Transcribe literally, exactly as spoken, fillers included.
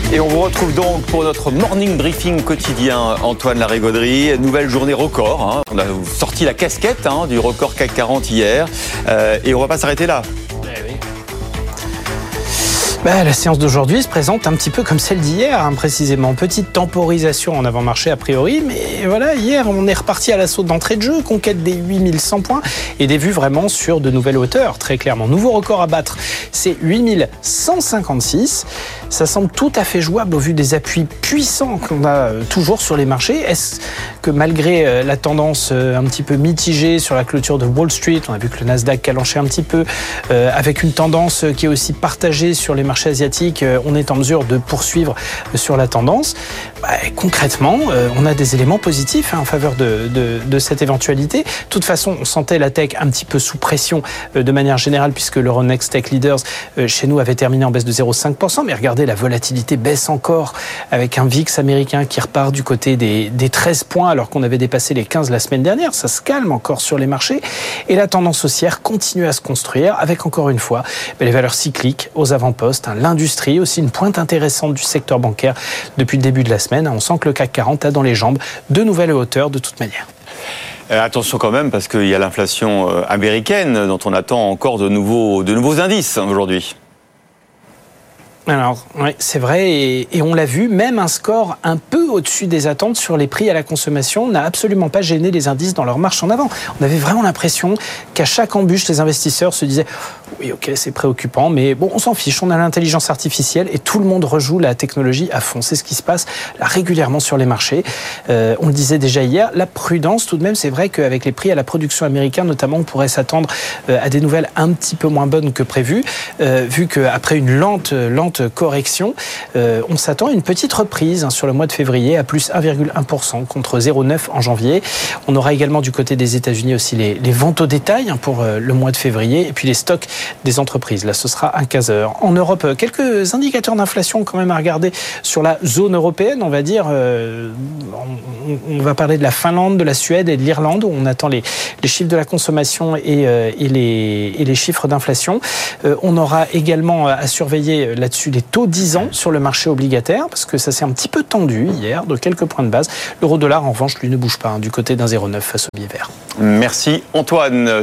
Et on vous retrouve donc pour notre morning briefing quotidien, Antoine Larigauderie. Nouvelle journée record. Hein. On a sorti la casquette hein, du record C A C quarante hier. Euh, et on ne va pas s'arrêter là. Bah, la séance d'aujourd'hui se présente un petit peu comme celle d'hier, hein, précisément. Petite temporisation en avant-marché a priori, mais voilà, hier on est reparti à l'assaut d'entrée de jeu, conquête des huit mille cent points et des vues vraiment sur de nouvelles hauteurs, très clairement. Nouveau record à battre, c'est huit mille cent cinquante-six. Ça semble tout à fait jouable au vu des appuis puissants qu'on a toujours sur les marchés. Est-ce que malgré la tendance un petit peu mitigée sur la clôture de Wall Street, on a vu que le Nasdaq calanchait un petit peu, euh, avec une tendance qui est aussi partagée sur les marchés asiatiques, on est en mesure de poursuivre sur la tendance. Bah, concrètement, euh, on a des éléments positifs hein, en faveur de, de, de cette éventualité. De toute façon, on sentait la tech un petit peu sous pression euh, de manière générale, puisque l'Euronext Tech Leaders euh, chez nous avait terminé en baisse de zéro virgule cinq pour cent. Mais regardez, la volatilité baisse encore avec un V I X américain qui repart du côté des, des treize points alors qu'on avait dépassé les quinze la semaine dernière. Ça se calme encore sur les marchés. Et la tendance haussière continue à se construire avec encore une fois les valeurs cycliques aux avant-postes. Hein, l'industrie, aussi une pointe intéressante du secteur bancaire depuis le début de la semaine. On sent que le C A C quarante a dans les jambes de nouvelles hauteurs de toute manière. Euh, attention quand même parce qu'il y a l'inflation euh, américaine dont on attend encore de nouveaux, de nouveaux indices hein, aujourd'hui. Alors, oui, c'est vrai, et, et on l'a vu, même un score un peu au-dessus des attentes sur les prix à la consommation n'a absolument pas gêné les indices dans leur marche en avant. On avait vraiment l'impression qu'à chaque embûche, les investisseurs se disaient « Oui, ok, c'est préoccupant, mais bon, on s'en fiche, on a l'intelligence artificielle et tout le monde rejoue la technologie à fond. » C'est ce qui se passe là, régulièrement sur les marchés. Euh, on le disait déjà hier, la prudence, tout de même, c'est vrai qu'avec les prix à la production américaine, notamment, on pourrait s'attendre euh, à des nouvelles un petit peu moins bonnes que prévues, euh, vu qu'après une lente, lente correction, euh, on s'attend à une petite reprise hein, sur le mois de février à plus un virgule un pour cent contre zéro virgule neuf en janvier. On aura également du côté des États-Unis aussi les, les ventes au détail hein, pour euh, le mois de février et puis les stocks des entreprises. Là, ce sera un caseur. En Europe, quelques indicateurs d'inflation quand même à regarder sur la zone européenne, on va dire. Euh, on, on va parler de la Finlande, de la Suède et de l'Irlande où on attend les, les chiffres de la consommation et, euh, et, les, et les chiffres d'inflation. Euh, on aura également à surveiller là-dessus les taux dix ans sur le marché obligataire, parce que ça s'est un petit peu tendu hier, de quelques points de base. L'euro-dollar, en revanche, lui ne bouge pas, hein, du côté d'un zéro virgule neuf face au billet vert. Merci Antoine.